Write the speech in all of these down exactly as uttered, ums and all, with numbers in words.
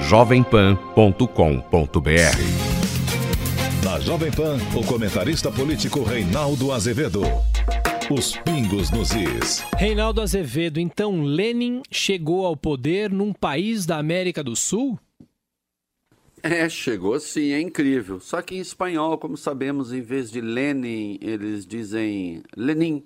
jovem pan ponto com ponto br. Na Jovem Pan, o comentarista político Reinaldo Azevedo. Os pingos nos is. Reinaldo Azevedo, então Lenin chegou ao poder num país da América do Sul? É, chegou sim, é incrível. Só que em espanhol, como sabemos, em vez de Lenin, eles dizem Lenin.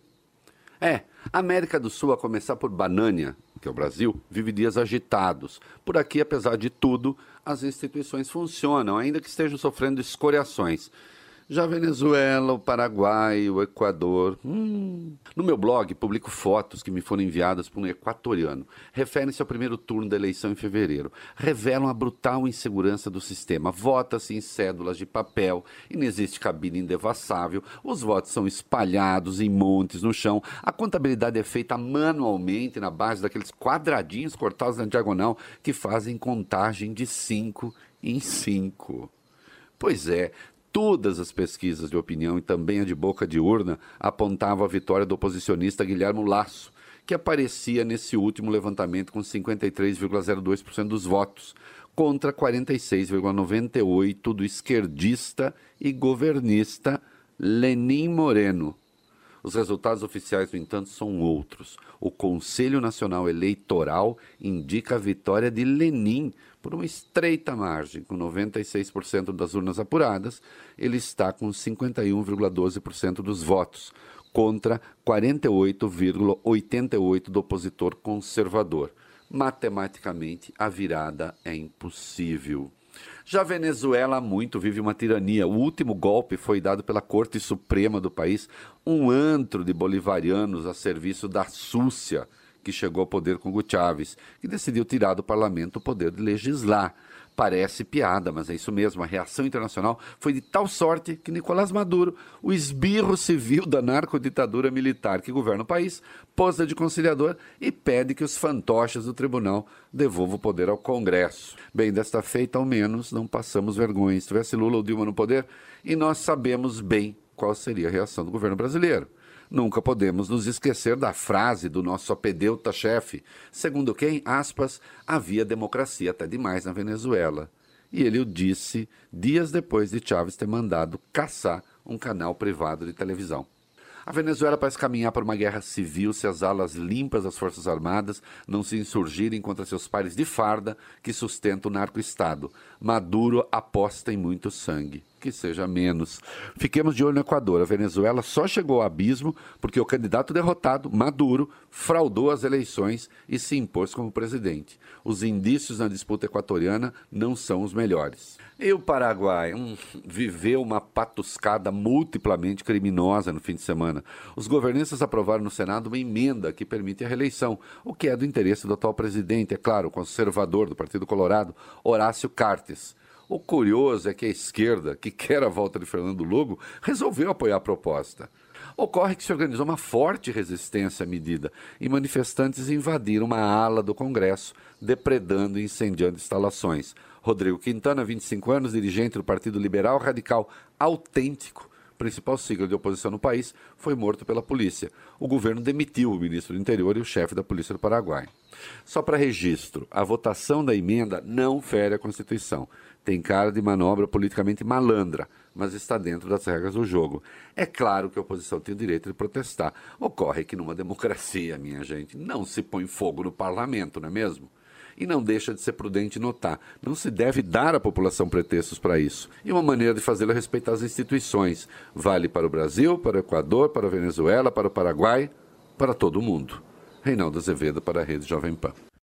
É, a América do Sul, a começar por Banânia, que é o Brasil, vive dias agitados. Por aqui, apesar de tudo, as instituições funcionam, ainda que estejam sofrendo escoriações. Já a Venezuela, o Paraguai, o Equador... Hum. No meu blog, publico fotos que me foram enviadas por um equatoriano. Referem-se ao primeiro turno da eleição em fevereiro. Revelam a brutal insegurança do sistema. Vota-se em cédulas de papel, e não existe cabine indevassável. Os votos são espalhados em montes no chão. A contabilidade é feita manualmente na base daqueles quadradinhos cortados na diagonal que fazem contagem de cinco em cinco. Pois é... Todas as pesquisas de opinião e também a de boca de urna apontavam a vitória do oposicionista Guilherme Lasso, que aparecia nesse último levantamento com cinquenta e três vírgula zero dois por cento dos votos, contra quarenta e seis vírgula noventa e oito por cento do esquerdista e governista Lenín Moreno. Os resultados oficiais, no entanto, são outros. O Conselho Nacional Eleitoral indica a vitória de Lenin por uma estreita margem. Com noventa e seis por cento das urnas apuradas, ele está com cinquenta e um vírgula doze por cento dos votos, contra quarenta e oito vírgula oitenta e oito por cento do opositor conservador. Matematicamente, a virada é impossível. Já a Venezuela há muito vive uma tirania. O último golpe foi dado pela Corte Suprema do país, um antro de bolivarianos a serviço da súcia, que chegou ao poder com Hugo Chávez, que decidiu tirar do parlamento o poder de legislar. Parece piada, mas é isso mesmo. A reação internacional foi de tal sorte que Nicolás Maduro, o esbirro civil da narcoditadura militar que governa o país, posa de conciliador e pede que os fantoches do tribunal devolvam o poder ao Congresso. Bem, desta feita, ao menos, não passamos vergonha. Se tivesse Lula ou Dilma no poder, e nós sabemos bem qual seria a reação do governo brasileiro. Nunca podemos nos esquecer da frase do nosso apedeuta-chefe, segundo quem, aspas, havia democracia até demais na Venezuela. E ele o disse dias depois de Chávez ter mandado caçar um canal privado de televisão. A Venezuela parece caminhar para uma guerra civil se as alas limpas das Forças Armadas não se insurgirem contra seus pares de farda que sustentam o narco-estado. Maduro aposta em muito sangue. Que seja menos. Fiquemos de olho no Equador. A Venezuela só chegou ao abismo porque o candidato derrotado, Maduro, fraudou as eleições e se impôs como presidente. Os indícios na disputa equatoriana não são os melhores. E o Paraguai? Hum, viveu uma patuscada multiplamente criminosa no fim de semana. Os governistas aprovaram no Senado uma emenda que permite a reeleição, o que é do interesse do atual presidente, é claro, o conservador do Partido Colorado, Horácio Cartes. O curioso é que a esquerda, que quer a volta de Fernando Lugo, resolveu apoiar a proposta. Ocorre que se organizou uma forte resistência à medida e manifestantes invadiram uma ala do Congresso, depredando e incendiando instalações. Rodrigo Quintana, vinte e cinco anos, dirigente do Partido Liberal Radical Autêntico, principal sigla de oposição no país, foi morto pela polícia. O governo demitiu o ministro do Interior e o chefe da Polícia do Paraguai. Só para registro, a votação da emenda não fere a Constituição. Tem cara de manobra politicamente malandra, mas está dentro das regras do jogo. É claro que a oposição tem o direito de protestar. Ocorre que numa democracia, minha gente, não se põe fogo no parlamento, não é mesmo? E não deixa de ser prudente notar, não se deve dar à população pretextos para isso. E uma maneira de fazê-lo é respeitar as instituições. Vale para o Brasil, para o Equador, para a Venezuela, para o Paraguai, para todo mundo. Reinaldo Azevedo para a Rede Jovem Pan.